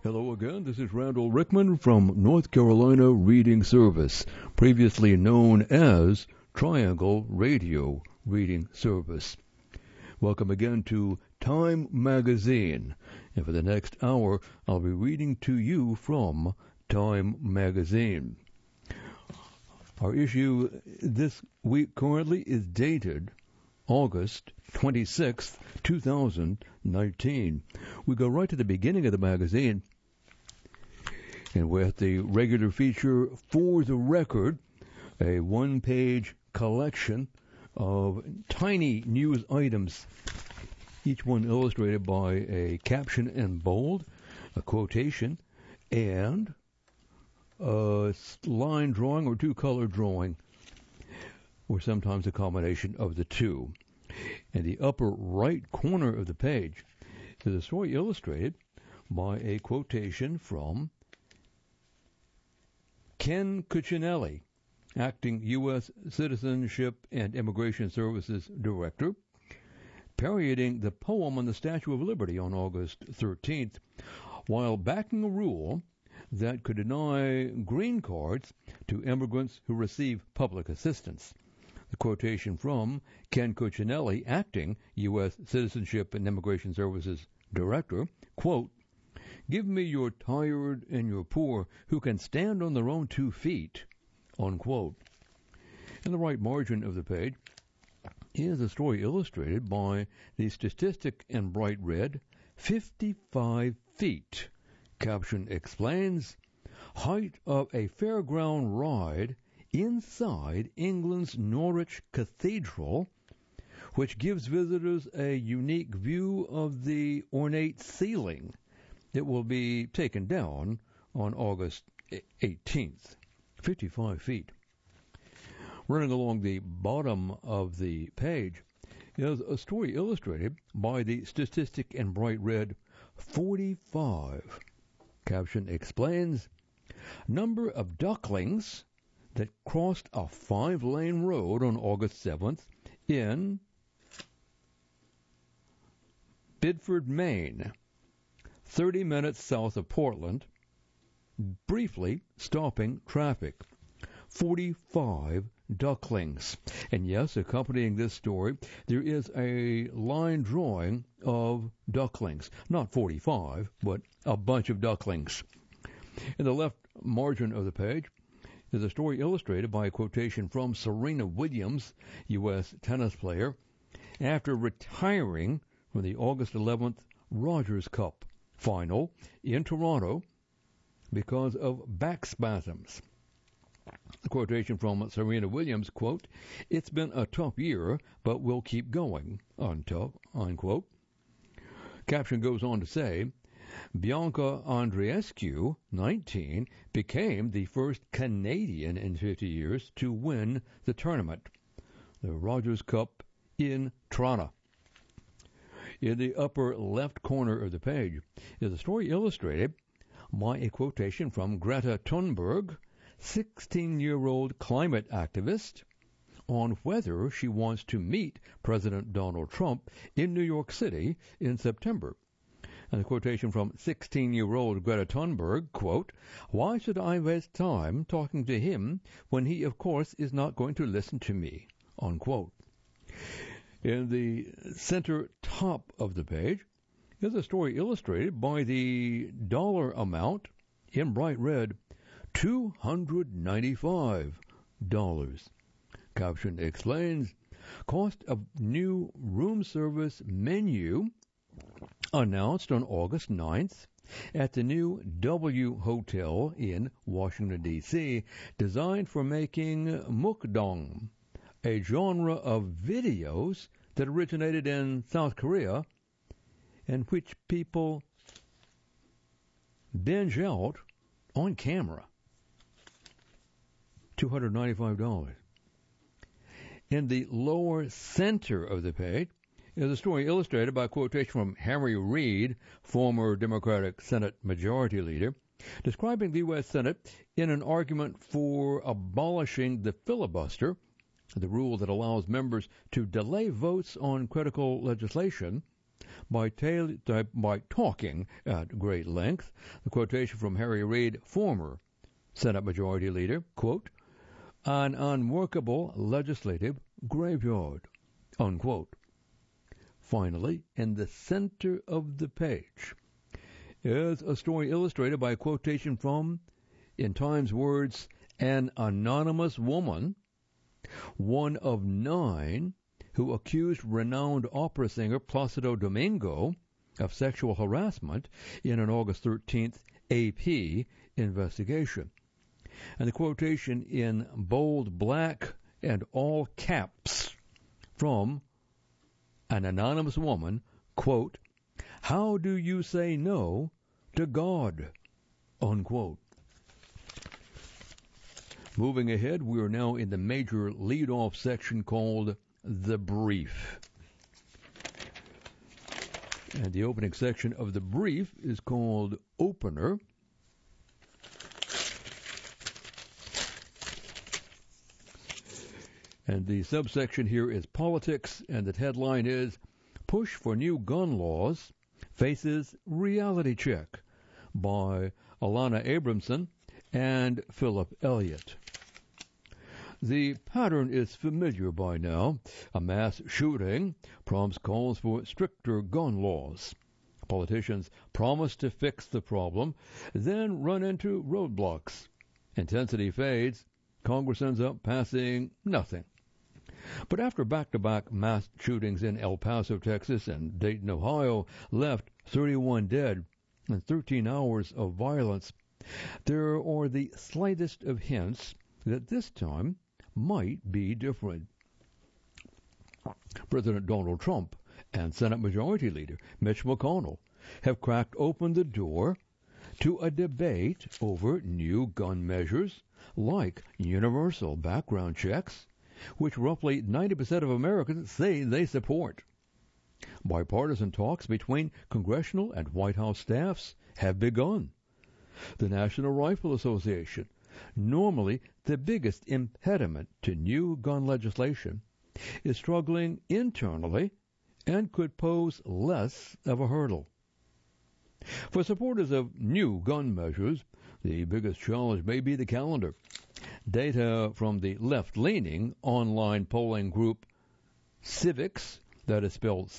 Hello again, this is Randall Rickman from North Carolina Reading Service, previously known as Triangle Radio Reading Service. Welcome again to Time Magazine, and for the next hour I'll be reading to you from Time Magazine. Our issue this week currently is dated August 26th, 2019. We go right to the beginning of the magazine, and with the regular feature For the Record, a one-page collection of tiny news items, each one illustrated by a caption in bold, a quotation, and a line drawing or two-color drawing, or sometimes a combination of the two. In the upper right corner of the page is a story illustrated by a quotation from Ken Cuccinelli, acting U.S. Citizenship and Immigration Services Director, parodying the poem on the Statue of Liberty on August 13th, while backing a rule that could deny green cards to immigrants who receive public assistance. The quotation from Ken Cuccinelli, acting U.S. Citizenship and Immigration Services Director, quote, "Give me your tired and your poor who can stand on their own 2 feet," unquote. In the right margin of the page is a story illustrated by the statistic in bright red, 55 feet. Caption explains, height of a fairground ride inside England's Norwich Cathedral, which gives visitors a unique view of the ornate ceiling that will be taken down on August 18th. 55 feet. Running along the bottom of the page is a story illustrated by the statistic in bright red, 45. Caption explains, number of ducklings that crossed a 5-lane road on August 7th in Bidford, Maine, 30 minutes south of Portland, briefly stopping traffic. 45 ducklings. And yes, accompanying this story, there is a line drawing of ducklings. Not 45, but a bunch of ducklings. In the left margin of the page is a story illustrated by a quotation from Serena Williams, U.S. tennis player, after retiring from the August 11th Rogers Cup final in Toronto because of back spasms. The quotation from Serena Williams, quote, "It's been a tough year, but we'll keep going," unquote. Caption goes on to say, Bianca Andreescu, 19, became the first Canadian in 50 years to win the tournament, the Rogers Cup in Toronto. In the upper left corner of the page is a story illustrated by a quotation from Greta Thunberg, 16-year-old climate activist, on whether she wants to meet President Donald Trump in New York City in September. And the quotation from 16-year-old Greta Thunberg, quote, "Why should I waste time talking to him when he, of course, is not going to listen to me," unquote. In the center top of the page is a story illustrated by the dollar amount in bright red, $295. Caption explains, cost of new room service menu announced on August 9th at the new W Hotel in Washington, D.C., designed for making mukbang, a genre of videos that originated in South Korea and which people binge out on camera. $295. In the lower center of the page is a story illustrated by a quotation from Harry Reid, former Democratic Senate Majority Leader, describing the U.S. Senate in an argument for abolishing the filibuster, the rule that allows members to delay votes on critical legislation by talking at great length. The quotation from Harry Reid, former Senate Majority Leader, quote, "an unworkable legislative graveyard," unquote. Finally, in the center of the page is a story illustrated by a quotation from, in Times words, an anonymous woman, one of 9 who accused renowned opera singer Placido Domingo of sexual harassment in an August 13th AP investigation. And the quotation in bold black and all caps from an anonymous woman, quote, "How do you say no to God?" unquote. Moving ahead, we are now in the major lead-off section called The Brief. And the opening section of the brief is called Opener. And the subsection here is Politics, and the headline is Push for New Gun Laws Faces Reality Check by Alana Abramson and Philip Elliott. The pattern is familiar by now. A mass shooting prompts calls for stricter gun laws. Politicians promise to fix the problem, then run into roadblocks. Intensity fades. Congress ends up passing nothing. But after back-to-back mass shootings in El Paso, Texas, and Dayton, Ohio, left 31 dead and 13 hours of violence, there are the slightest of hints that this time might be different. President Donald Trump and Senate Majority Leader Mitch McConnell have cracked open the door to a debate over new gun measures like universal background checks, which roughly 90% of Americans say they support. Bipartisan talks between congressional and White House staffs have begun. The National Rifle Association, normally the biggest impediment to new gun legislation, is struggling internally and could pose less of a hurdle. For supporters of new gun measures, the biggest challenge may be the calendar. Data from the left-leaning online polling group Civiqs, that is spelled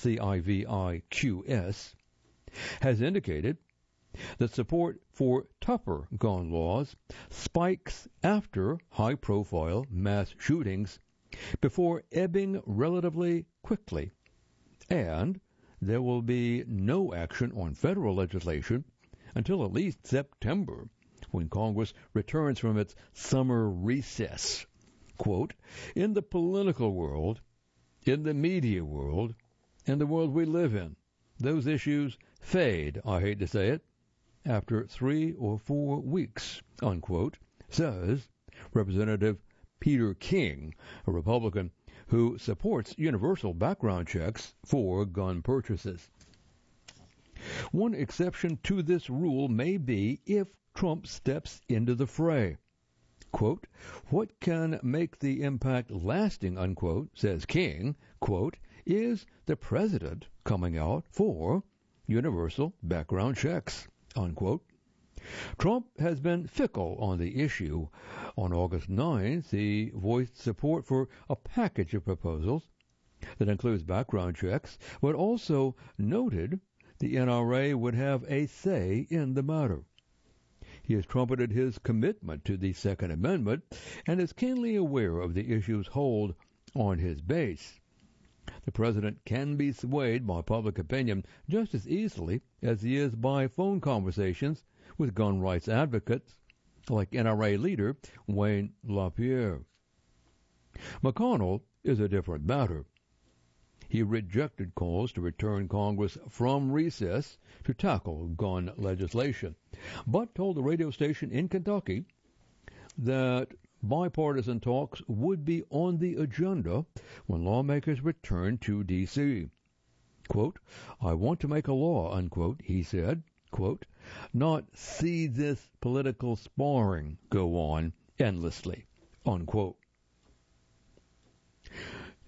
Civiqs, has indicated that support for tougher gun laws spikes after high-profile mass shootings before ebbing relatively quickly, and there will be no action on federal legislation until at least September, when Congress returns from its summer recess. Quote, "In the political world, in the media world, in the world we live in, those issues fade, I hate to say it, after 3 or 4 weeks," unquote, says Representative Peter King, a Republican who supports universal background checks for gun purchases. One exception to this rule may be if Trump steps into the fray. Quote, "What can make the impact lasting," unquote, says King, quote, "is the president coming out for universal background checks," unquote. Trump has been fickle on the issue. On August 9th, he voiced support for a package of proposals that includes background checks, but also noted the NRA would have a say in the matter. He has trumpeted his commitment to the Second Amendment and is keenly aware of the issue's hold on his base. The president can be swayed by public opinion just as easily as he is by phone conversations with gun rights advocates like NRA leader Wayne LaPierre. McConnell is a different matter. He rejected calls to return Congress from recess to tackle gun legislation, but told the radio station in Kentucky that bipartisan talks would be on the agenda when lawmakers return to D.C. Quote, "I want to make a law," unquote, he said, quote, "not see this political sparring go on endlessly," unquote.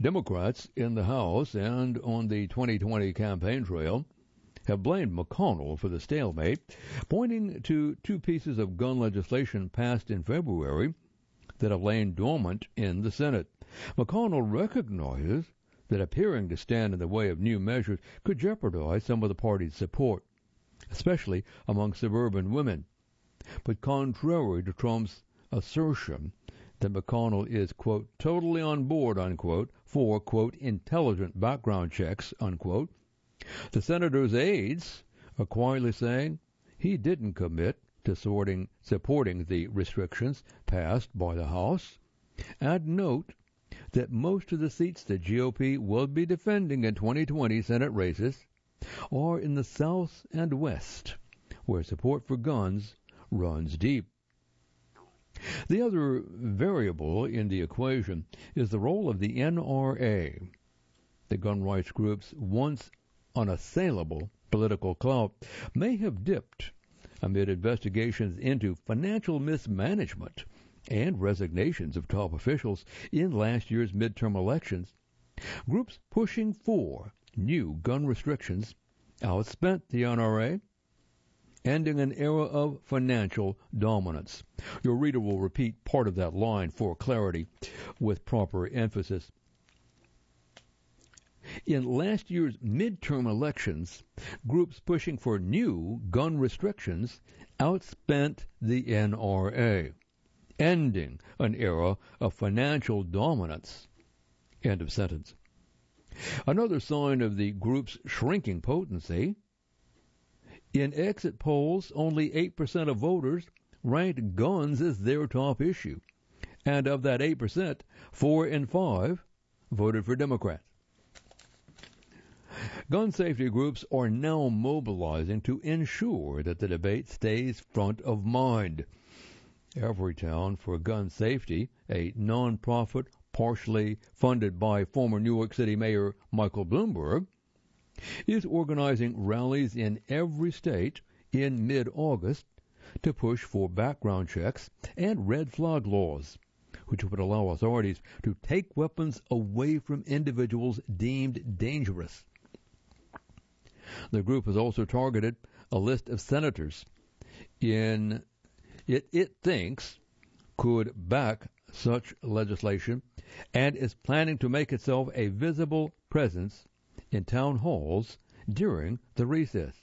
Democrats in the House and on the 2020 campaign trail have blamed McConnell for the stalemate, pointing to two pieces of gun legislation passed in February that have lain dormant in the Senate. McConnell recognizes that appearing to stand in the way of new measures could jeopardize some of the party's support, especially among suburban women. But contrary to Trump's assertion that McConnell is, quote, totally on board, unquote, for, quote, intelligent background checks, unquote, the senator's aides are quietly saying he didn't commit to supporting the restrictions passed by the House, and note that most of the seats the GOP will be defending in 2020 Senate races are in the South and West, where support for guns runs deep. The other variable in the equation is the role of the NRA, the gun rights group's once unassailable political clout, may have dipped amid investigations into financial mismanagement and resignations of top officials in last year's midterm elections. Groups pushing for new gun restrictions outspent the NRA, ending an era of financial dominance. Your reader will repeat part of that line for clarity with proper emphasis. In last year's midterm elections, groups pushing for new gun restrictions outspent the NRA, ending an era of financial dominance. End of sentence. Another sign of the group's shrinking potency: in exit polls, only 8% of voters ranked guns as their top issue. And of that 8%, 4 in 5 voted for Democrats. Gun safety groups are now mobilizing to ensure that the debate stays front of mind. Everytown for Gun Safety, a nonprofit partially funded by former New York City Mayor Michael Bloomberg, is organizing rallies in every state in mid-August to push for background checks and red flag laws, which would allow authorities to take weapons away from individuals deemed dangerous. The group has also targeted a list of senators it thinks could back such legislation and is planning to make itself a visible presence in town halls during the recess.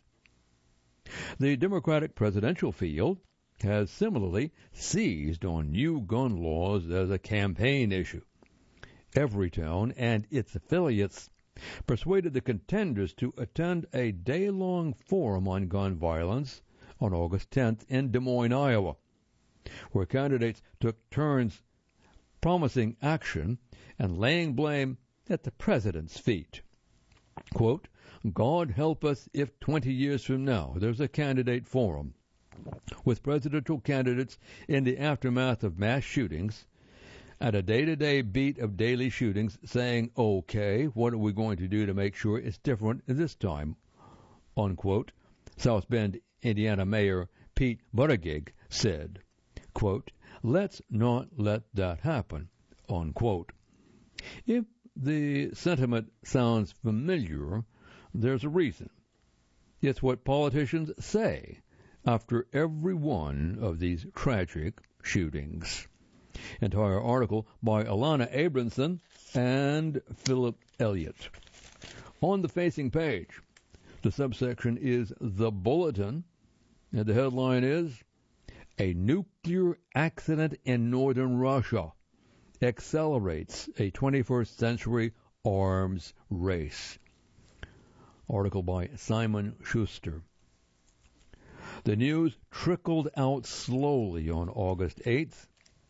The Democratic presidential field has similarly seized on new gun laws as a campaign issue. Everytown and its affiliates persuaded the contenders to attend a day-long forum on gun violence on August 10th in Des Moines, Iowa, where candidates took turns promising action and laying blame at the president's feet. Quote, God help us if 20 years from now there's a candidate forum with presidential candidates in the aftermath of mass shootings and a day-to-day beat of daily shootings saying, okay, what are we going to do to make sure it's different this time, unquote. South Bend, Indiana Mayor Pete Buttigieg said, quote, let's not let that happen, unquote. If the sentiment sounds familiar, there's a reason. It's what politicians say after every one of these tragic shootings. Entire article by Alana Abramson and Philip Elliott. On the facing page, the subsection is The Bulletin, and the headline is, A Nuclear Accident in Northern Russia Accelerates a 21st Century Arms Race. Article by Simon Schuster. The news trickled out slowly on August 8th.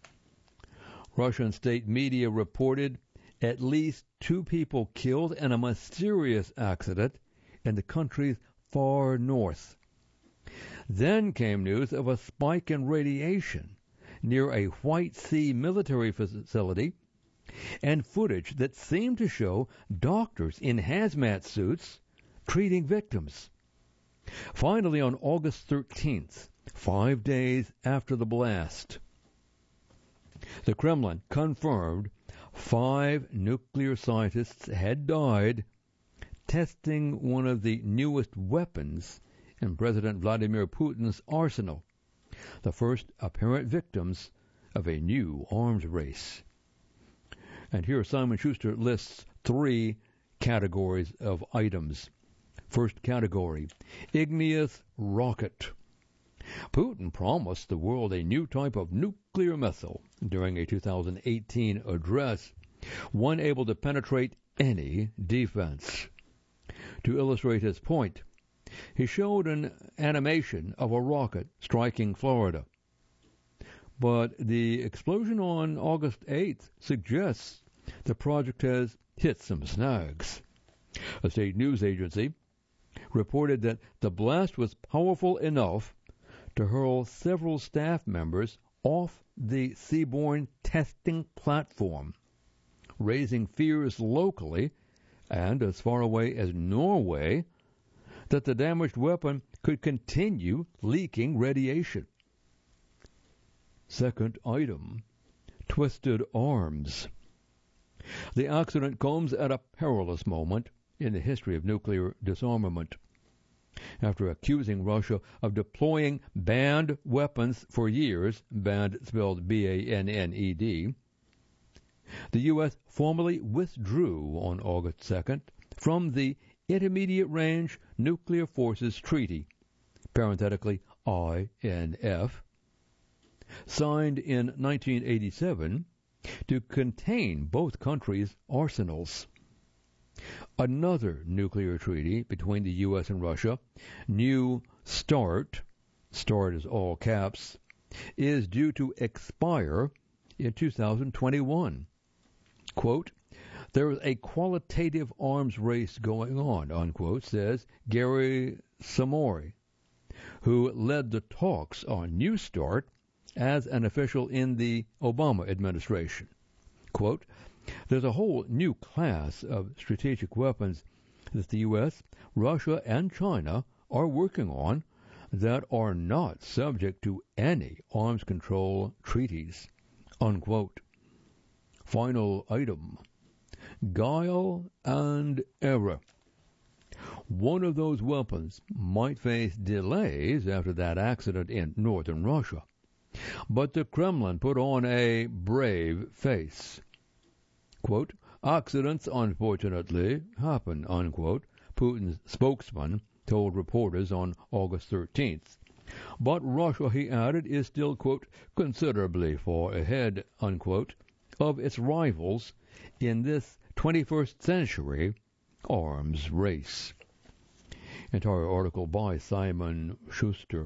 Russian state media reported at least 2 people killed in a mysterious accident in the country's far north. Then came news of a spike in radiation near a White Sea military facility and footage that seemed to show doctors in hazmat suits treating victims. Finally, on August 13th, 5 days after the blast, the Kremlin confirmed 5 nuclear scientists had died testing one of the newest weapons in President Vladimir Putin's arsenal, the first apparent victims of a new arms race. And here Simon Schuster lists 3 categories of items. First category, igneous rocket. Putin promised the world a new type of nuclear missile during a 2018 address, one able to penetrate any defense. To illustrate his point, he showed an animation of a rocket striking Florida. But the explosion on August 8th suggests the project has hit some snags. A state news agency reported that the blast was powerful enough to hurl several staff members off the seaborne testing platform, raising fears locally and as far away as Norway that the damaged weapon could continue leaking radiation. Second item, twisted arms. The accident comes at a perilous moment in the history of nuclear disarmament. After accusing Russia of deploying banned weapons for years, banned spelled B-A-N-N-E-D, the U.S. formally withdrew on August 2nd from the Intermediate Range Nuclear Forces Treaty, parenthetically INF, signed in 1987 to contain both countries' arsenals. Another nuclear treaty between the U.S. and Russia, New START, START is all caps, is due to expire in 2021. Quote, there is a qualitative arms race going on, unquote, says Gary Samori, who led the talks on New START as an official in the Obama administration. Quote, there's a whole new class of strategic weapons that the U.S., Russia, and China are working on that are not subject to any arms control treaties. Unquote. Final item, guile and error. One of those weapons might face delays after that accident in northern Russia, but the Kremlin put on a brave face. Quote, accidents, unfortunately, happen, unquote, Putin's spokesman told reporters on August 13th. But Russia, he added, is still, quote, considerably far ahead, unquote, of its rivals in this 21st century arms race. Entire article by Simon Schuster.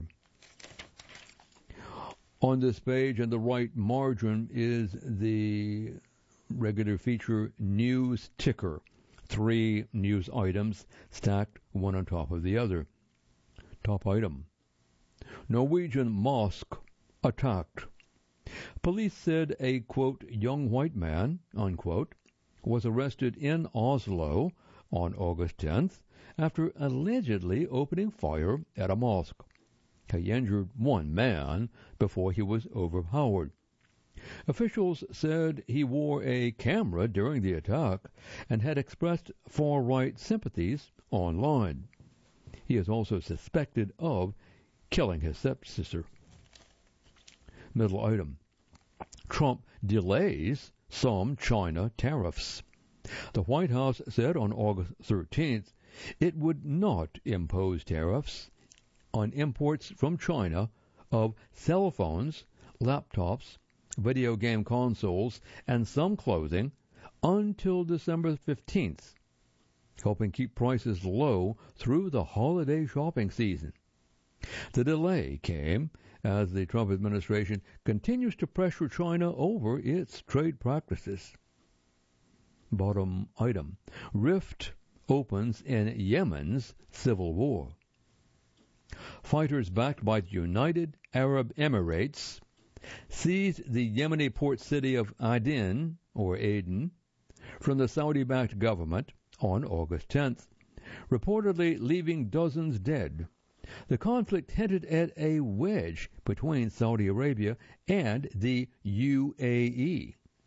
On this page in the right margin is the regular feature news ticker. 3 news items stacked one on top of the other. Top item. Norwegian mosque attacked. Police said a, quote, young white man, unquote, was arrested in Oslo on August 10th after allegedly opening fire at a mosque. He injured one man before he was overpowered. Officials said he wore a camera during the attack and had expressed far-right sympathies online. He is also suspected of killing his stepsister. Middle item. Trump delays some China tariffs. The White House said on August 13th it would not impose tariffs on imports from China of cell phones, laptops, video game consoles, and some clothing until December 15th, helping keep prices low through the holiday shopping season. The delay came as the Trump administration continues to pressure China over its trade practices. Bottom item. Rift opens in Yemen's civil war. Fighters backed by the United Arab Emirates seized the Yemeni port city of Aden, or Aden, from the Saudi-backed government on August 10th, reportedly leaving dozens dead. The conflict hinted at a wedge between Saudi Arabia and the UAE.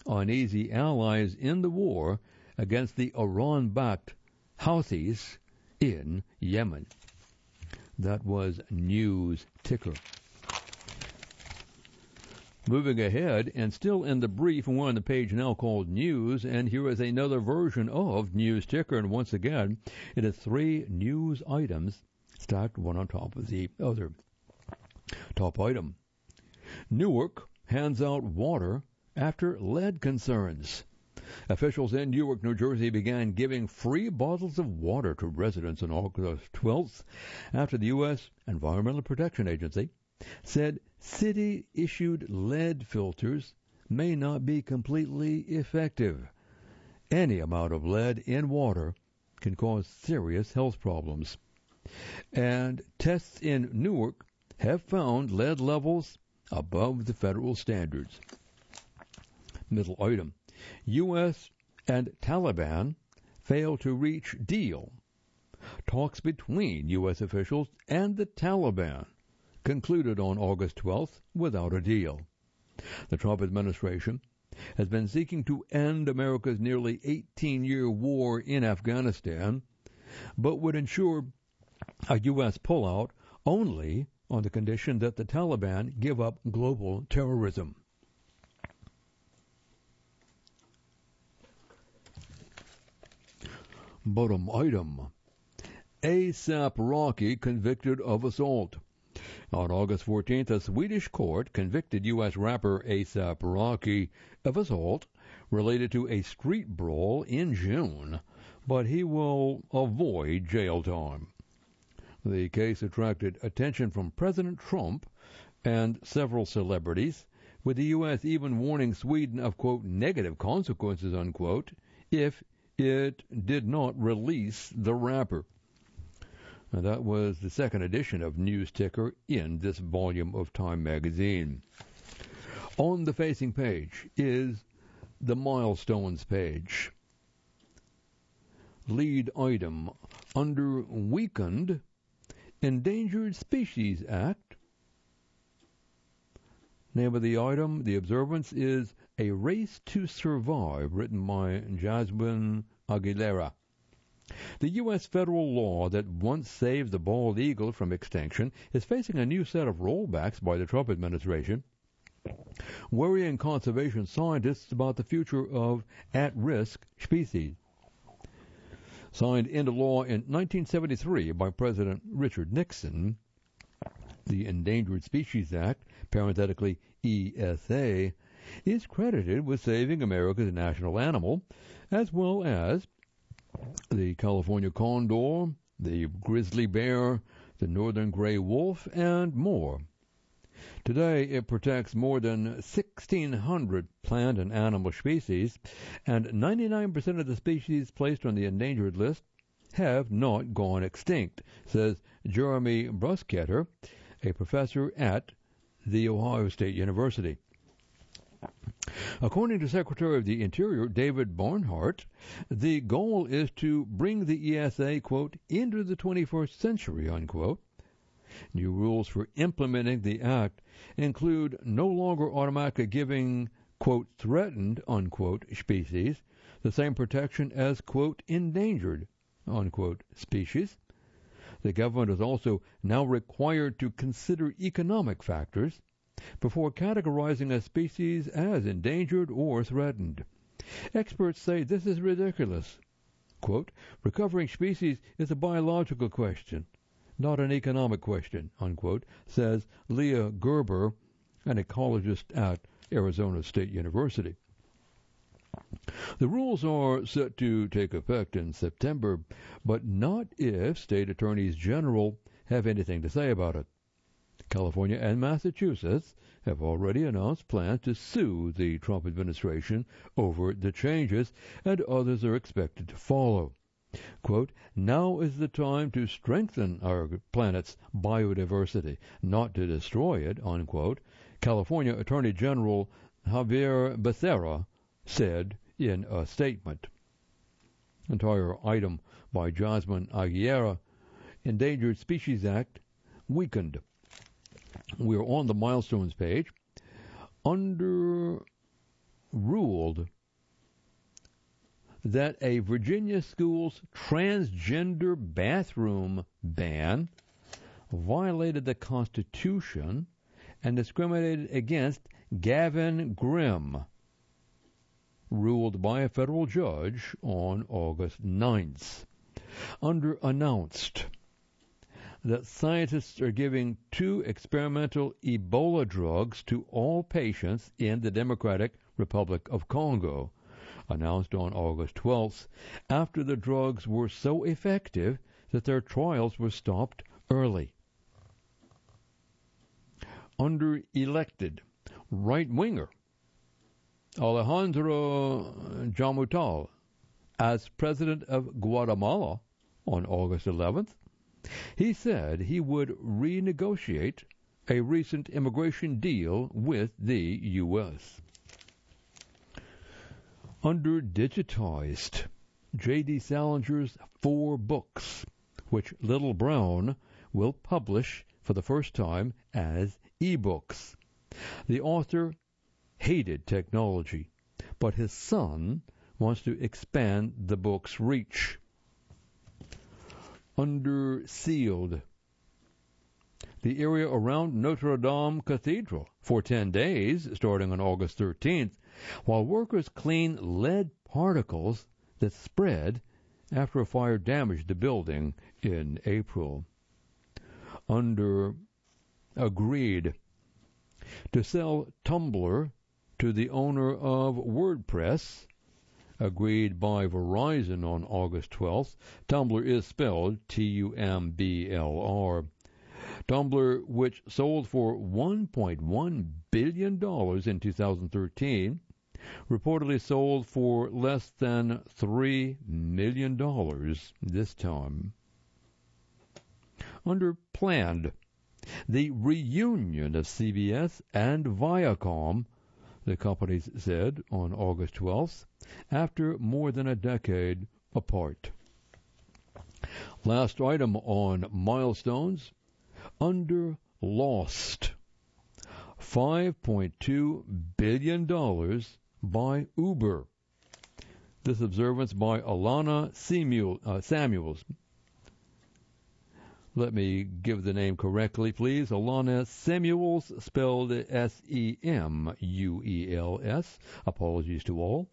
uneasy allies in the war against the Iran-backed Houthis in Yemen. That was News Ticker. Moving ahead, and still in the brief, and we're on the page now called News, and here is another version of News Ticker, and once again, it is 3 news items stacked one on top of the other. Top item: Newark hands out water after lead concerns. Officials in Newark, New Jersey began giving free bottles of water to residents on August 12th after the U.S. Environmental Protection Agency said city-issued lead filters may not be completely effective. Any amount of lead in water can cause serious health problems. And tests in Newark have found lead levels above the federal standards. Middle item: U.S. and Taliban fail to reach deal. Talks between U.S. officials and the Taliban concluded on August 12th without a deal. The Trump administration has been seeking to end America's nearly 18-year war in Afghanistan, but would ensure a U.S. pullout only on the condition that the Taliban give up global terrorism. Bottom item: A$AP Rocky convicted of assault. On August 14th, a Swedish court convicted U.S. rapper A$AP Rocky of assault related to a street brawl in June, but he will avoid jail time. The case attracted attention from President Trump and several celebrities, with the U.S. even warning Sweden of, quote, negative consequences, unquote, if it did not release the rapper. And that was the second edition of News Ticker in this volume of Time magazine. On the facing page is the milestones page. Lead item under Weakened, Endangered Species Act. Name of the item, the observance is A Race to Survive, written by Jasmine Aguilera. The U.S. federal law that once saved the bald eagle from extinction is facing a new set of rollbacks by the Trump administration, worrying conservation scientists about the future of at-risk species. Signed into law in 1973 by President Richard Nixon, the Endangered Species Act, parenthetically ESA, is credited with saving America's national animal, as well as the California condor, the grizzly bear, the northern gray wolf, and more. Today, it protects more than 1,600 plant and animal species, and 99% of the species placed on the endangered list have not gone extinct, says Jeremy Brusketter, a professor at The Ohio State University. According to Secretary of the Interior David Barnhart, the goal is to bring the ESA, quote, into the 21st century, unquote. New rules for implementing the act include no longer automatically giving, quote, threatened, unquote, species the same protection as, quote, endangered, unquote, species. The government is also now required to consider economic factors before categorizing a species as endangered or threatened. Experts say this is ridiculous. Quote, recovering species is a biological question, not an economic question, unquote, says Leah Gerber, an ecologist at Arizona State University. The rules are set to take effect in September, but not if state attorneys general have anything to say about it. California and Massachusetts have already announced plans to sue the Trump administration over the changes, and others are expected to follow. Quote, now is the time to strengthen our planet's biodiversity, not to destroy it, unquote, California Attorney General Javier Becerra said in a statement. Entire item by Jasmine Aguilera, Endangered Species Act, weakened. We're on the milestones page. Under ruled that a Virginia school's transgender bathroom ban violated the Constitution and discriminated against Gavin Grimm, ruled by a federal judge on August 9th. Announced that scientists are giving 2 experimental Ebola drugs to all patients in the Democratic Republic of Congo, announced on August 12th, after the drugs were so effective that their trials were stopped early. Under elected right-winger Alejandro Jamutal as president of Guatemala on August 11th, he said he would renegotiate a recent immigration deal with the U.S. Under digitized, J.D. Salinger's 4 books, which Little Brown will publish for the first time as e-books. The author hated technology, but his son wants to expand the book's reach. Under sealed, the area around Notre Dame Cathedral for 10 days, starting on August 13th, while workers clean lead particles that spread after a fire damaged the building in April. Under agreed to sell Tumblr to the owner of WordPress, agreed by Verizon on August 12th. Tumblr is spelled T-U-M-B-L-R. Tumblr, which sold for $1.1 billion in 2013, reportedly sold for less than $3 million this time. Under planned, the reunion of CBS and Viacom, the companies said on August 12th, after more than a decade apart. Last item on milestones, under lost, $5.2 billion by Uber. This observance by Alana Samuels. Let me give the name correctly, please. Alana Samuels, spelled S-E-M-U-E-L-S. Apologies to all.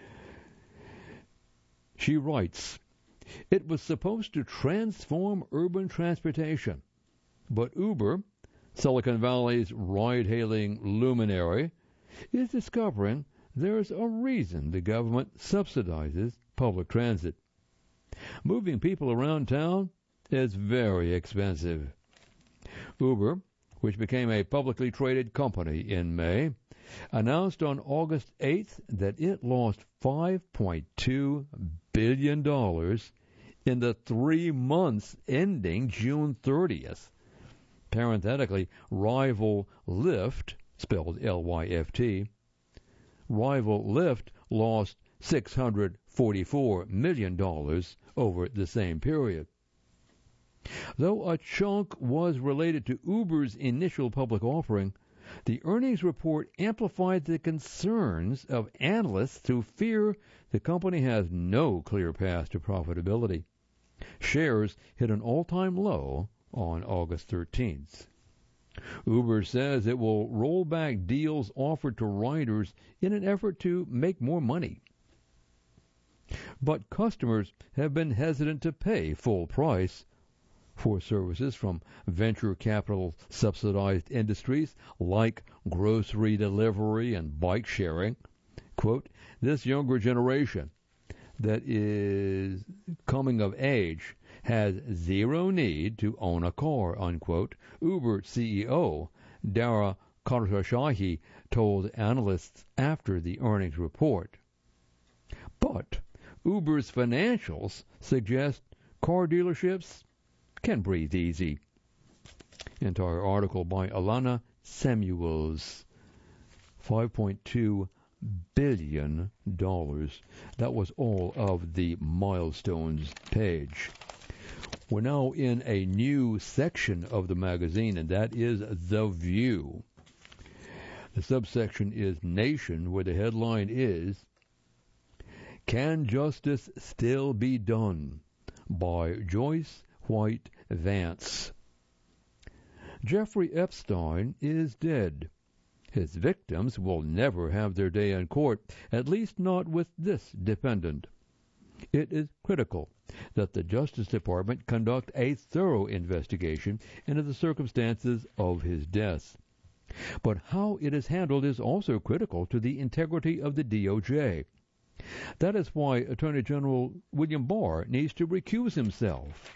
She writes, it was supposed to transform urban transportation, but Uber, Silicon Valley's ride-hailing luminary, is discovering there's a reason the government subsidizes public transit. Moving people around town is very expensive. Uber, which became a publicly traded company in May, announced on August 8th that it lost $5.2 billion in the 3 months ending June 30th. Parenthetically, rival Lyft, spelled L-Y-F-T, rival Lyft lost $644 million over the same period. Though a chunk was related to Uber's initial public offering, the earnings report amplified the concerns of analysts who fear the company has no clear path to profitability. Shares hit an all-time low on August 13th. Uber says it will roll back deals offered to riders in an effort to make more money. But customers have been hesitant to pay full price for services from venture capital subsidized industries like grocery delivery and bike sharing. Quote, this younger generation that is coming of age has zero need to own a car, unquote, Uber CEO Dara Khosrowshahi told analysts after the earnings report. But Uber's financials suggest car dealerships can breathe easy. Entire article by Alana Samuels. $5.2 billion. That was all of the milestones page. We're now in a new section of the magazine, and that is The View. The subsection is Nation, where the headline is, Can Justice Still Be Done? By Joyce White Vance. Jeffrey Epstein is dead. His victims will never have their day in court, at least not with this defendant. It is critical that the Justice Department conduct a thorough investigation into the circumstances of his death. But how it is handled is also critical to the integrity of the DOJ. That is why Attorney General William Barr needs to recuse himself.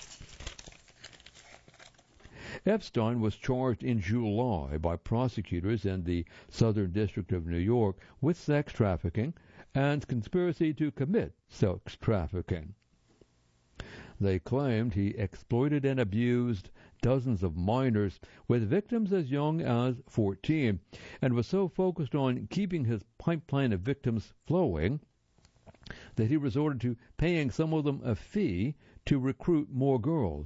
Epstein was charged in July by prosecutors in the Southern District of New York with sex trafficking and conspiracy to commit sex trafficking. They claimed he exploited and abused dozens of minors, with victims as young as 14, and was so focused on keeping his pipeline of victims flowing that he resorted to paying some of them a fee to recruit more girls.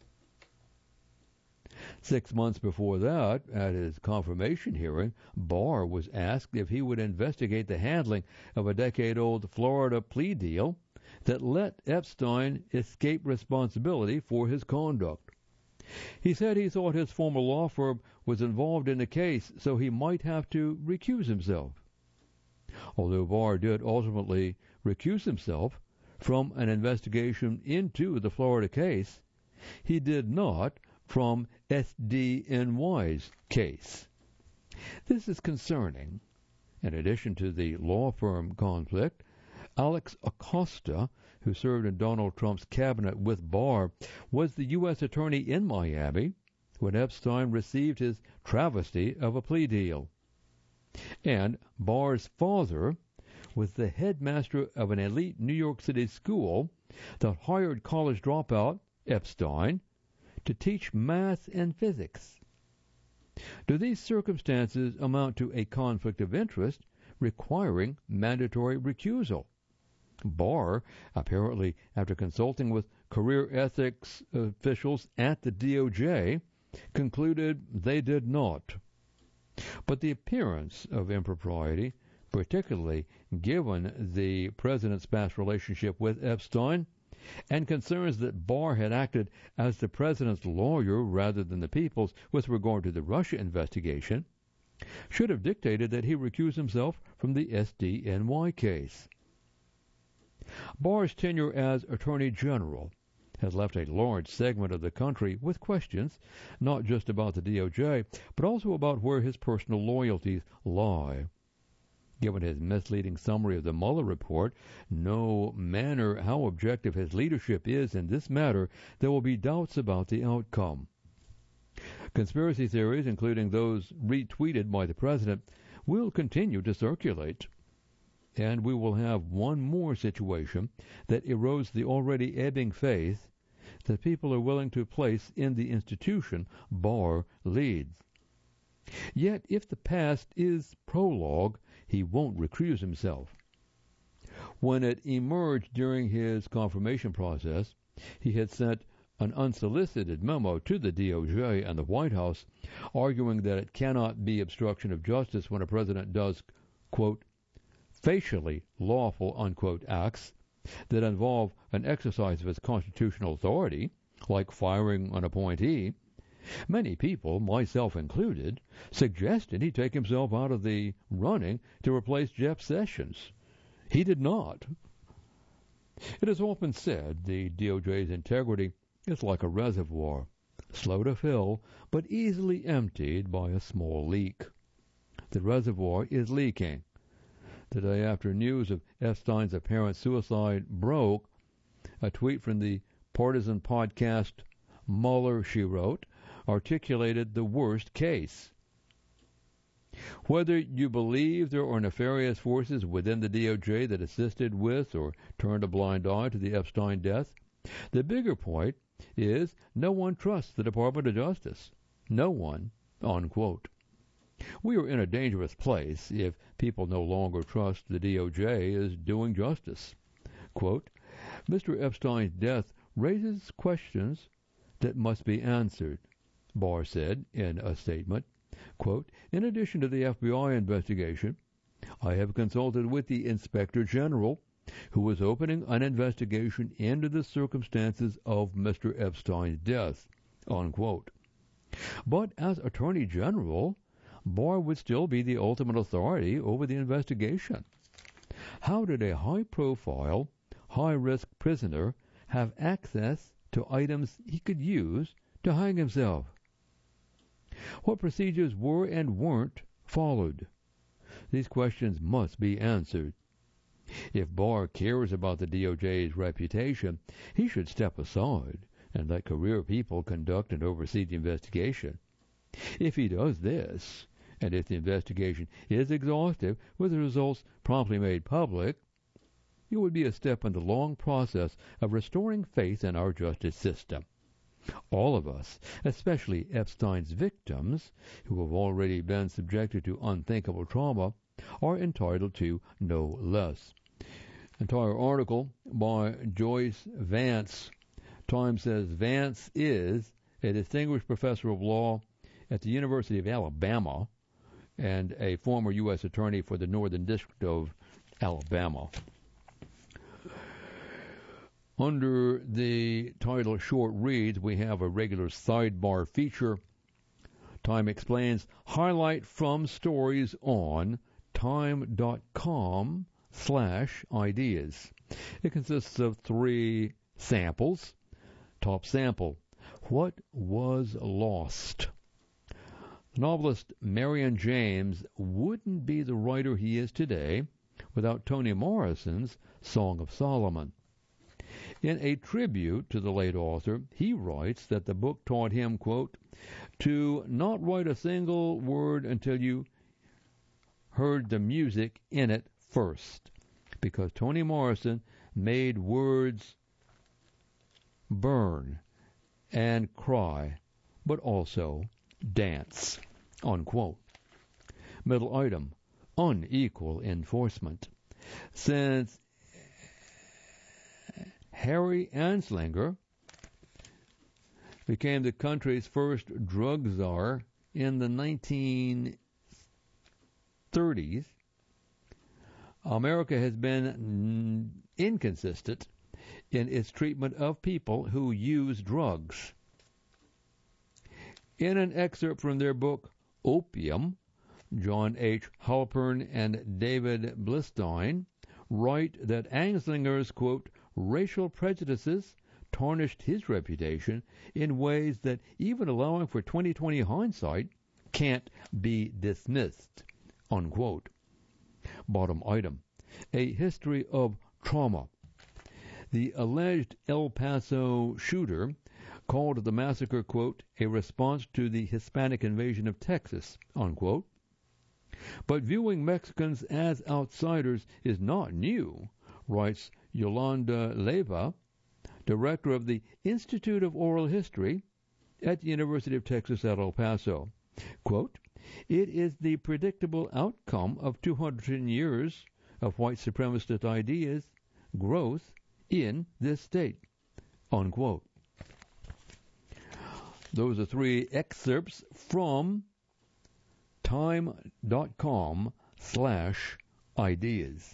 6 months before that, at his confirmation hearing, Barr was asked if he would investigate the handling of a decade-old Florida plea deal that let Epstein escape responsibility for his conduct. He said he thought his former law firm was involved in the case, so he might have to recuse himself. Although Barr did ultimately recuse himself from an investigation into the Florida case, he did not from SDNY's case. This is concerning. In addition to the law firm conflict, Alex Acosta, who served in Donald Trump's cabinet with Barr, was the U.S. attorney in Miami when Epstein received his travesty of a plea deal. And Barr's father was the headmaster of an elite New York City school that hired college dropout Epstein to teach math and physics. Do these circumstances amount to a conflict of interest requiring mandatory recusal? Barr, apparently after consulting with career ethics officials at the DOJ, concluded they did not. But the appearance of impropriety, particularly given the president's past relationship with Epstein, and concerns that Barr had acted as the president's lawyer rather than the people's with regard to the Russia investigation, should have dictated that he recuse himself from the SDNY case. Barr's tenure as Attorney General has left a large segment of the country with questions, not just about the DOJ, but also about where his personal loyalties lie. Given his misleading summary of the Mueller report, no matter how objective his leadership is in this matter, there will be doubts about the outcome. Conspiracy theories, including those retweeted by the president, will continue to circulate. And we will have one more situation that erodes the already ebbing faith that people are willing to place in the institution Barr leads. Yet, if the past is prologue, he won't recuse himself. When it emerged during his confirmation process, he had sent an unsolicited memo to the DOJ and the White House arguing that it cannot be obstruction of justice when a president does, quote, facially lawful, unquote, acts that involve an exercise of his constitutional authority, like firing an appointee. Many people, myself included, suggested he take himself out of the running to replace Jeff Sessions. He did not. It is often said the DOJ's integrity is like a reservoir, slow to fill, but easily emptied by a small leak. The reservoir is leaking. The day after news of Epstein's apparent suicide broke, a tweet from the partisan podcast Mueller, she wrote, articulated the worst case. Whether you believe there are nefarious forces within the DOJ that assisted with or turned a blind eye to the Epstein death, the bigger point is no one trusts the Department of Justice. No one, unquote. We are in a dangerous place if people no longer trust the DOJ is doing justice. Quote, Mr. Epstein's death raises questions that must be answered, Barr said in a statement. Quote, in addition to the FBI investigation, I have consulted with the Inspector General, who is opening an investigation into the circumstances of Mr. Epstein's death, unquote. But as Attorney General, Barr would still be the ultimate authority over the investigation. How did a high-profile, high-risk prisoner have access to items he could use to hang himself? What procedures were and weren't followed? These questions must be answered. If Barr cares about the DOJ's reputation, he should step aside and let career people conduct and oversee the investigation. If he does this, and if the investigation is exhaustive with the results promptly made public, it would be a step in the long process of restoring faith in our justice system. All of us, especially Epstein's victims, who have already been subjected to unthinkable trauma, are entitled to no less. Entire article by Joyce Vance. Time says Vance is a distinguished professor of law at the University of Alabama and a former U.S. attorney for the Northern District of Alabama. Under the title Short Reads, we have a regular sidebar feature. Time explains highlight from stories on time.com/ideas. It consists of 3 samples. Top sample, what was lost? The novelist Marion James wouldn't be the writer he is today without Toni Morrison's Song of Solomon. In a tribute to the late author, he writes that the book taught him, quote, to not write a single word until you heard the music in it first, because Toni Morrison made words burn and cry, but also dance, unquote. Middle item, unequal enforcement. Since Harry Anslinger became the country's first drug czar in the 1930s, America has been inconsistent in its treatment of people who use drugs. In an excerpt from their book, Opium, John H. Halpern and David Blistein write that Anslinger's, quote, racial prejudices tarnished his reputation in ways that, even allowing for 20/20 hindsight, can't be dismissed, unquote. Bottom item, a history of trauma. The alleged El Paso shooter called the massacre, quote, a response to the Hispanic invasion of Texas, unquote. But viewing Mexicans as outsiders is not new, writes Yolanda Leyva, director of the Institute of Oral History at the University of Texas at El Paso. Quote, it is the predictable outcome of 200 years of white supremacist ideas, growth in this state, unquote. Those are 3 excerpts from time.com/ideas.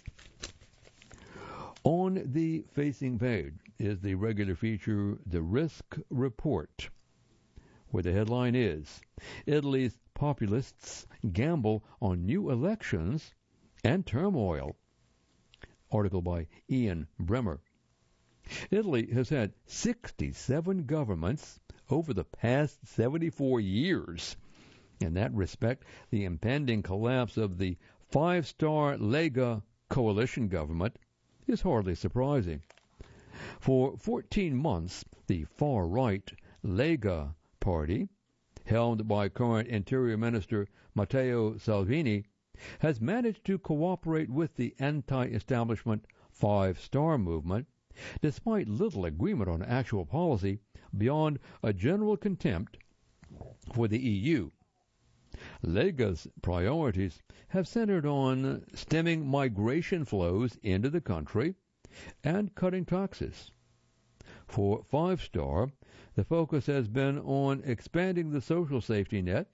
On the facing page is the regular feature, The Risk Report, where the headline is, Italy's populists gamble on new elections and turmoil. Article by Ian Bremer. Italy has had 67 governments over the past 74 years. In that respect, the impending collapse of the 5-star Lega coalition government is hardly surprising. For 14 months, the far-right Lega party, helmed by current Interior Minister Matteo Salvini, has managed to cooperate with the anti-establishment 5-star movement, despite little agreement on actual policy beyond a general contempt for the EU. Lega's priorities have centered on stemming migration flows into the country and cutting taxes. For 5-star, the focus has been on expanding the social safety net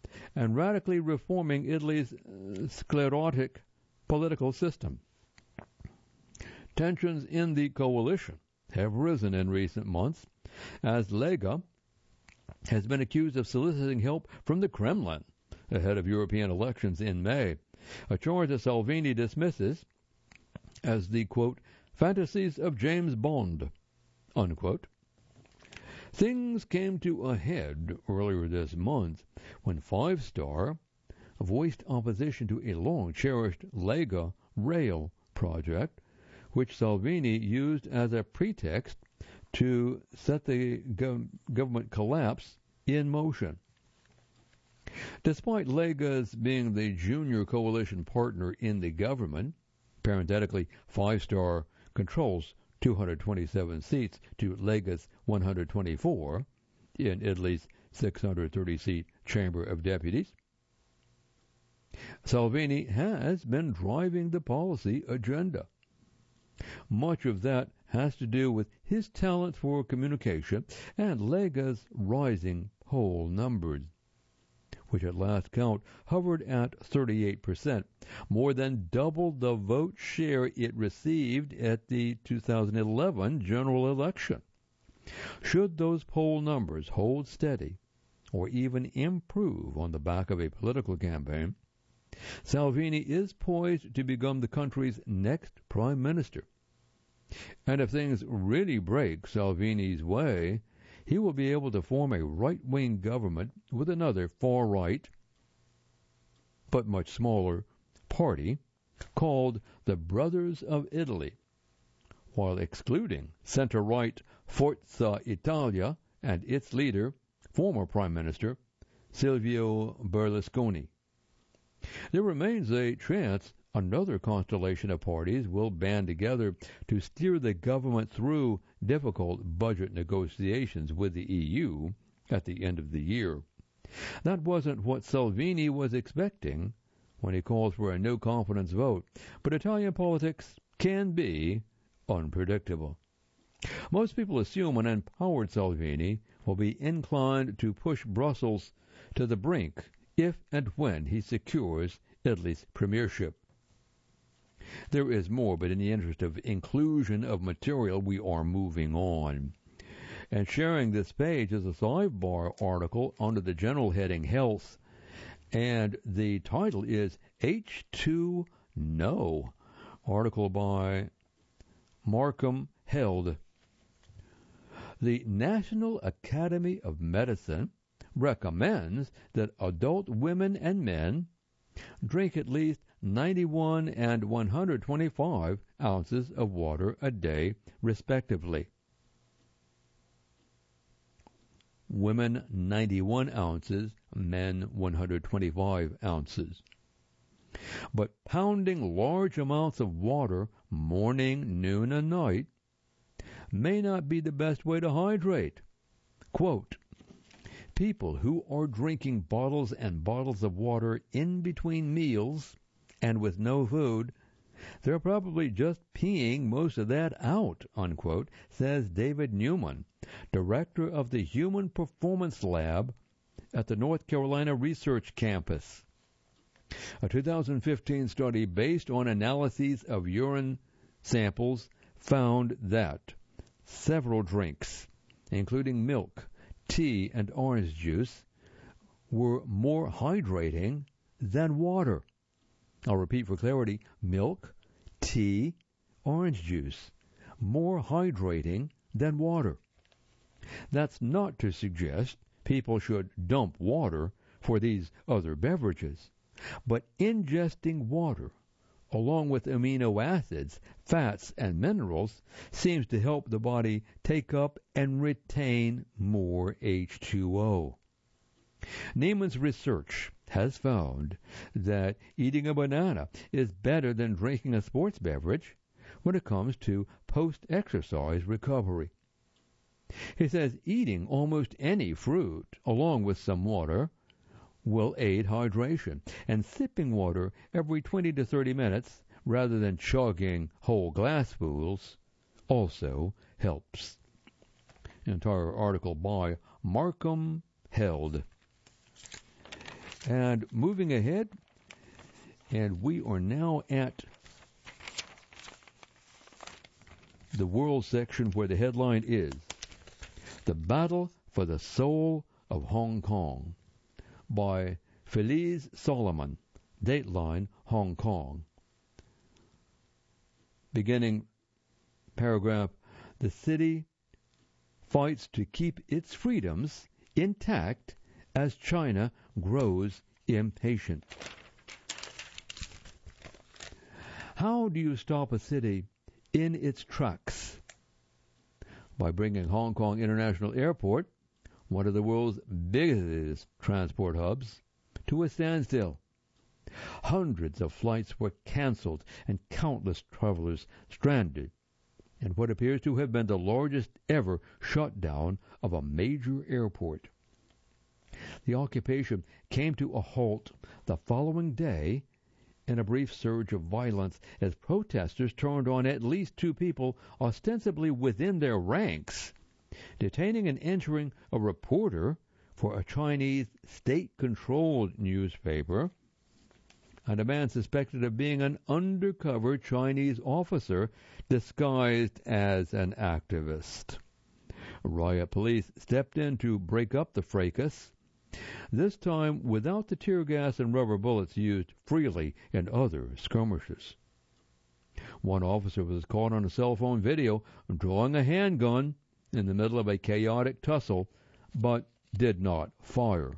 and radically reforming Italy's sclerotic political system. Tensions in the coalition have risen in recent months as Lega has been accused of soliciting help from the Kremlin ahead of European elections in May, a charge that Salvini dismisses as the, quote, fantasies of James Bond, unquote. Things came to a head earlier this month when Five Star voiced opposition to a long-cherished Lega rail project, which Salvini used as a pretext to set the government collapse in motion. Despite Lega's being the junior coalition partner in the government, parenthetically, Five Star controls 227 seats to Lega's 124 in Italy's 630-seat Chamber of Deputies, Salvini has been driving the policy agenda. Much of that has to do with his talent for communication and Lega's rising poll numbers, which at last count hovered at 38%, more than double the vote share it received at the 2011 general election. Should those poll numbers hold steady or even improve on the back of a political campaign, Salvini is poised to become the country's next prime minister. And if things really break Salvini's way, he will be able to form a right-wing government with another far-right, but much smaller, party called the Brothers of Italy, while excluding center-right Forza Italia and its leader, former Prime Minister Silvio Berlusconi. There remains a chance another constellation of parties will band together to steer the government through difficult budget negotiations with the EU at the end of the year. That wasn't what Salvini was expecting when he called for a no-confidence vote, but Italian politics can be unpredictable. Most people assume an empowered Salvini will be inclined to push Brussels to the brink if and when he secures Italy's premiership. There is more, but in the interest of inclusion of material, we are moving on. And sharing this page is a sidebar article under the general heading Health, and the title is H2No, article by Markham Held. The National Academy of Medicine recommends that adult women and men drink at least 91 and 125 ounces of water a day, respectively. Women 91 ounces, men 125 ounces. But pounding large amounts of water morning, noon, and night may not be the best way to hydrate. Quote, people who are drinking bottles and bottles of water in between meals and with no food, they're probably just peeing most of that out, unquote, says David Newman, director of the Human Performance Lab at the North Carolina Research Campus. A 2015 study based on analyses of urine samples found that several drinks, including milk, tea, and orange juice, were more hydrating than water. I'll repeat for clarity, milk, tea, orange juice, more hydrating than water. That's not to suggest people should dump water for these other beverages, but ingesting water, along with amino acids, fats, and minerals, seems to help the body take up and retain more H2O. Neiman's research has found that eating a banana is better than drinking a sports beverage when it comes to post-exercise recovery. He says eating almost any fruit, along with some water, will aid hydration, and sipping water every 20 to 30 minutes rather than chugging whole glassfuls also helps. Entire article by Markham Held. And moving ahead, and we are now at the world section where the headline is The Battle for the Soul of Hong Kong by Feliz Solomon, Dateline, Hong Kong. Beginning paragraph, the city fights to keep its freedoms intact as China grows impatient. How do you stop a city in its tracks? By bringing Hong Kong International Airport, one of the world's biggest transport hubs, to a standstill. Hundreds of flights were canceled and countless travelers stranded in what appears to have been the largest ever shutdown of a major airport. The occupation came to a halt the following day in a brief surge of violence as protesters turned on at least 2 people ostensibly within their ranks, detaining and entering a reporter for a Chinese state-controlled newspaper and a man suspected of being an undercover Chinese officer disguised as an activist. Riot police stepped in to break up the fracas, this time without the tear gas and rubber bullets used freely in other skirmishes. One officer was caught on a cell phone video drawing a handgun in the middle of a chaotic tussle, but did not fire.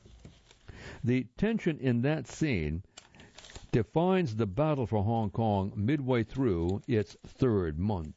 The tension in that scene defines the battle for Hong Kong midway through its 3rd month.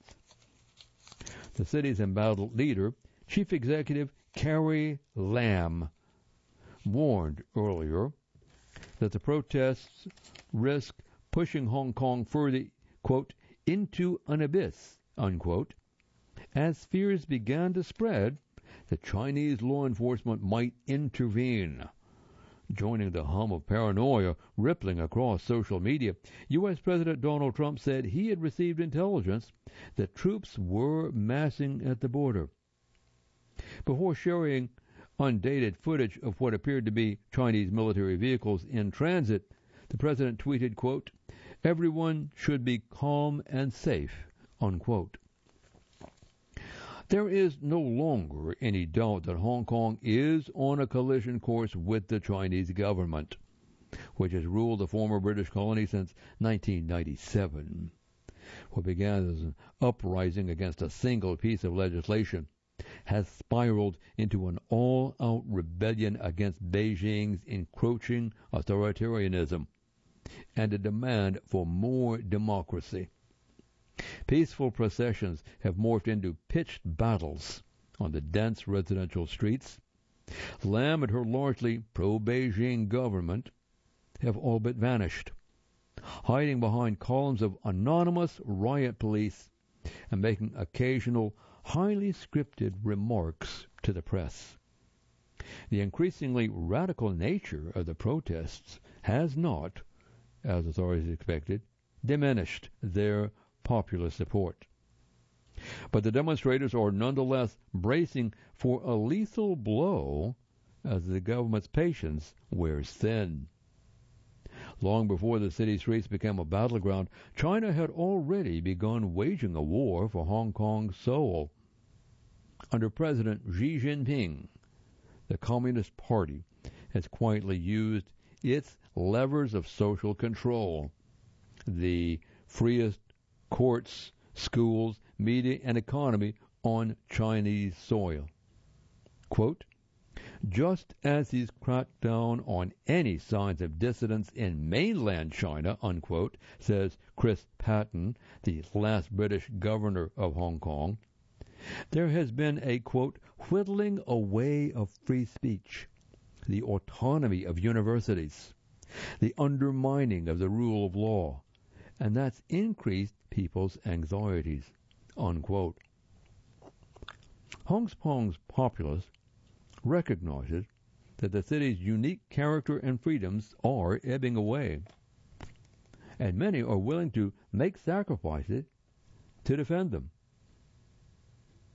The city's embattled leader, Chief Executive Carrie Lam, warned earlier that the protests risk pushing Hong Kong further, quote, into an abyss, unquote, as fears began to spread that Chinese law enforcement might intervene. Joining the hum of paranoia rippling across social media, U.S. President Donald Trump said he had received intelligence that troops were massing at the border. Before sharing undated footage of what appeared to be Chinese military vehicles in transit, the president tweeted, quote, "Everyone should be calm and safe," unquote. There is no longer any doubt that Hong Kong is on a collision course with the Chinese government, which has ruled the former British colony since 1997. What began as an uprising against a single piece of legislation has spiraled into an all-out rebellion against Beijing's encroaching authoritarianism and a demand for more democracy. Peaceful processions have morphed into pitched battles on the dense residential streets. Lam and her largely pro-Beijing government have all but vanished, hiding behind columns of anonymous riot police and making occasional, highly scripted remarks to the press. The increasingly radical nature of the protests has not, as authorities expected, diminished their popular support. But the demonstrators are nonetheless bracing for a lethal blow as the government's patience wears thin. Long before the city streets became a battleground, China had already begun waging a war for Hong Kong's soul. Under President Xi Jinping, the Communist Party has quietly used its levers of social control, the freest courts, schools, media, and economy on Chinese soil. Quote, "Just as he's cracked down on any signs of dissidence in mainland China," unquote, says Chris Patten, the last British governor of Hong Kong, there has been a, quote, "whittling away of free speech, the autonomy of universities, the undermining of the rule of law, and that's increased people's anxieties," unquote. Hong Kong's populace recognizes that the city's unique character and freedoms are ebbing away, and many are willing to make sacrifices to defend them.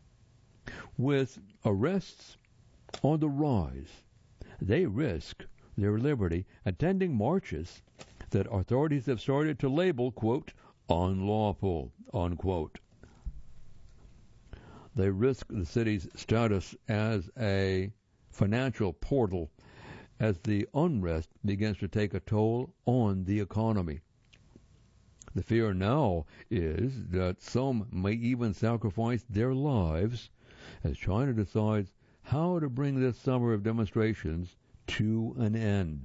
With arrests on the rise, they risk their liberty, attending marches that authorities have started to label, quote, unlawful, unquote. They risk the city's status as a financial portal as the unrest begins to take a toll on the economy. The fear now is that some may even sacrifice their lives as China decides how to bring this summer of demonstrations to an end.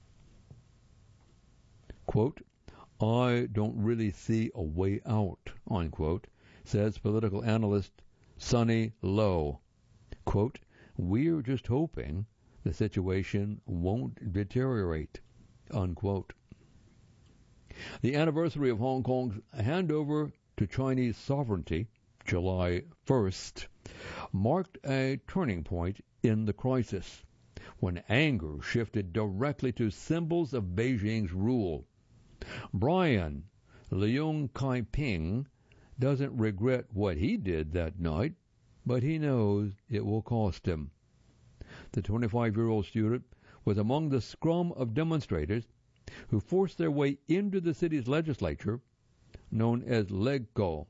Quote, I don't really see a way out, unquote, says political analyst Sunny Low. Quote, we're just hoping the situation won't deteriorate, unquote. The anniversary of Hong Kong's handover to Chinese sovereignty, July 1st, marked a turning point in the crisis when anger shifted directly to symbols of Beijing's rule. Brian Leung Kai-ping doesn't regret what he did that night, but he knows it will cost him. The 25-year-old student was among the scrum of demonstrators who forced their way into the city's legislature, known as LegCo.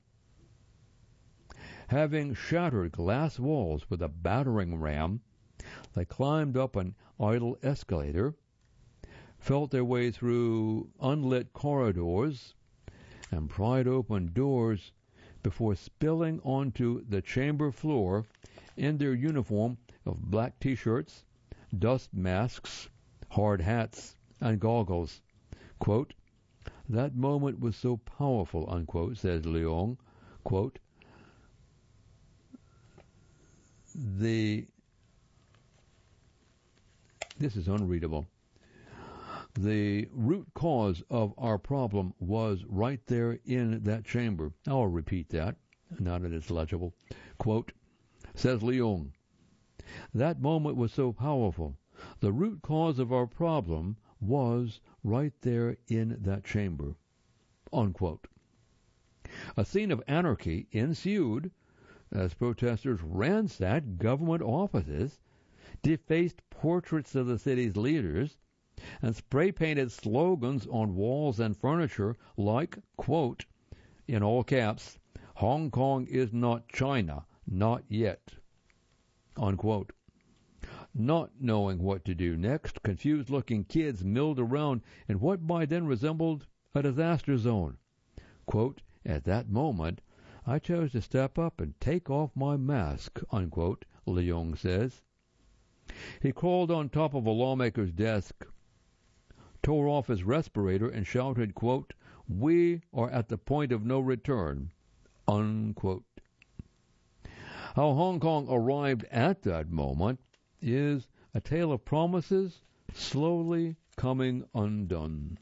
Having shattered glass walls with a battering ram, they climbed up an idle escalator, felt their way through unlit corridors, and pried open doors before spilling onto the chamber floor in their uniform of black T-shirts, dust masks, hard hats, and goggles. Quote, that moment was so powerful, unquote, says Leung. Quote, this is unreadable. The root cause of our problem was right there in that chamber. I'll repeat that, now that it's legible. Quote, says Leung, that moment was so powerful. The root cause of our problem was right there in that chamber. Unquote. A scene of anarchy ensued as protesters ransacked government offices, defaced portraits of the city's leaders, and spray-painted slogans on walls and furniture like, quote, in all caps, Hong Kong is not China, not yet, unquote. Not knowing what to do next, confused-looking kids milled around in what by then resembled a disaster zone. Quote, at that moment, I chose to step up and take off my mask, unquote, Leung says. He crawled on top of a lawmaker's desk, tore off his respirator, and shouted, quote, we are at the point of no return, unquote. How Hong Kong arrived at that moment is a tale of promises slowly coming undone.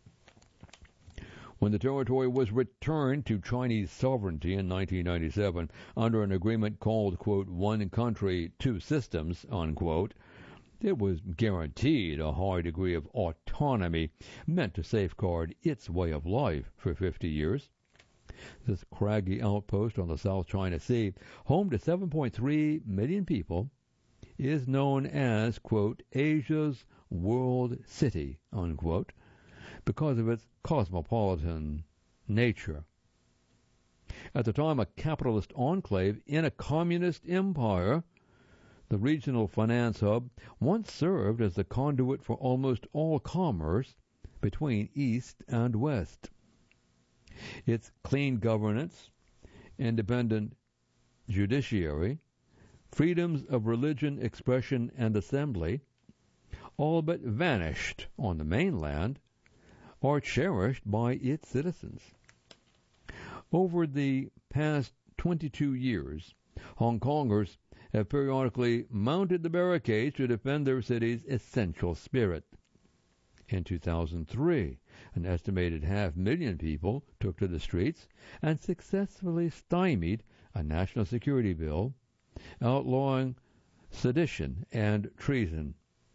When the territory was returned to Chinese sovereignty in 1997 under an agreement called, quote, one country, two systems, unquote, it was guaranteed a high degree of autonomy meant to safeguard its way of life for 50 years. This craggy outpost on the South China Sea, home to 7.3 million people, is known as, quote, Asia's world city, unquote, because of its cosmopolitan nature. At the time a capitalist enclave in a communist empire, the regional finance hub once served as the conduit for almost all commerce between East and West. Its clean governance, independent judiciary, freedoms of religion, expression, and assembly, all but vanished on the mainland, are cherished by its citizens. Over the past 22 years, Hong Kongers have periodically mounted the barricades to defend their city's essential spirit. In 2003, an estimated 500,000 people took to the streets and successfully stymied a national security bill outlawing sedition and treason.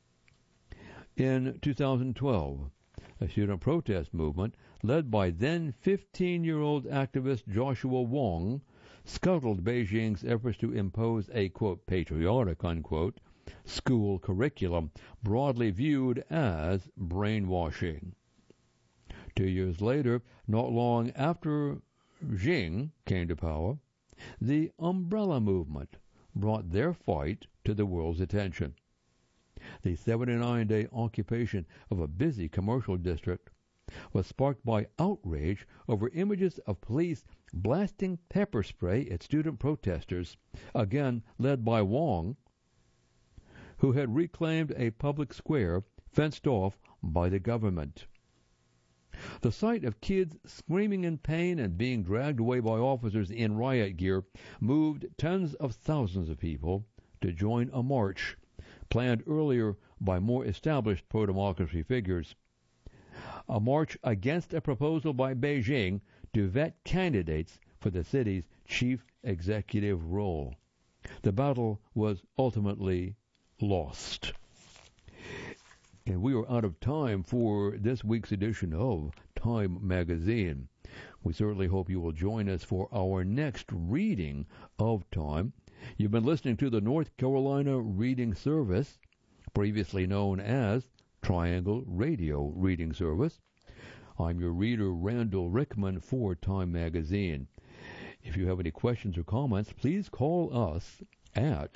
In 2012, a student protest movement led by then 15-year-old activist Joshua Wong scuttled Beijing's efforts to impose a, quote, patriotic, unquote, school curriculum, broadly viewed as brainwashing. 2 years later, not long after Xing came to power, the Umbrella Movement brought their fight to the world's attention. The 79-day occupation of a busy commercial district was sparked by outrage over images of police blasting pepper spray at student protesters, again led by Wang, who had reclaimed a public square fenced off by the government. The sight of kids screaming in pain and being dragged away by officers in riot gear moved tens of thousands of people to join a march planned earlier by more established pro-democracy figures. A march against a proposal by Beijing to vet candidates for the city's chief executive role. The battle was ultimately lost. And we are out of time for this week's edition of Time Magazine. We certainly hope you will join us for our next reading of Time. You've been listening to the North Carolina Reading Service, previously known as Triangle Radio Reading Service. I'm your reader, Randall Rickman, for Time Magazine. If you have any questions or comments, please call us at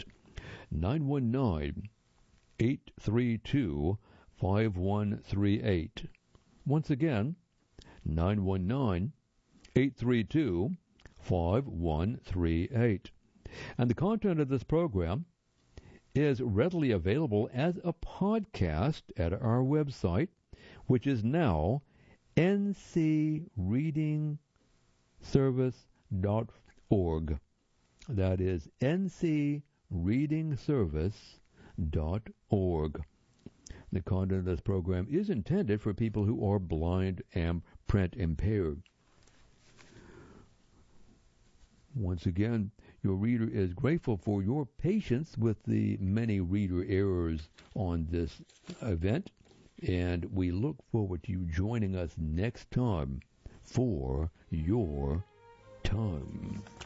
919-832-5138. Once again, 919-832-5138. And the content of this program is readily available as a podcast at our website, which is now ncreadingservice.org. That is ncreadingservice.org. The content of this program is intended for people who are blind and print impaired. Once again, your reader is grateful for your patience with the many reader errors on this event, and we look forward to you joining us next time for your Time.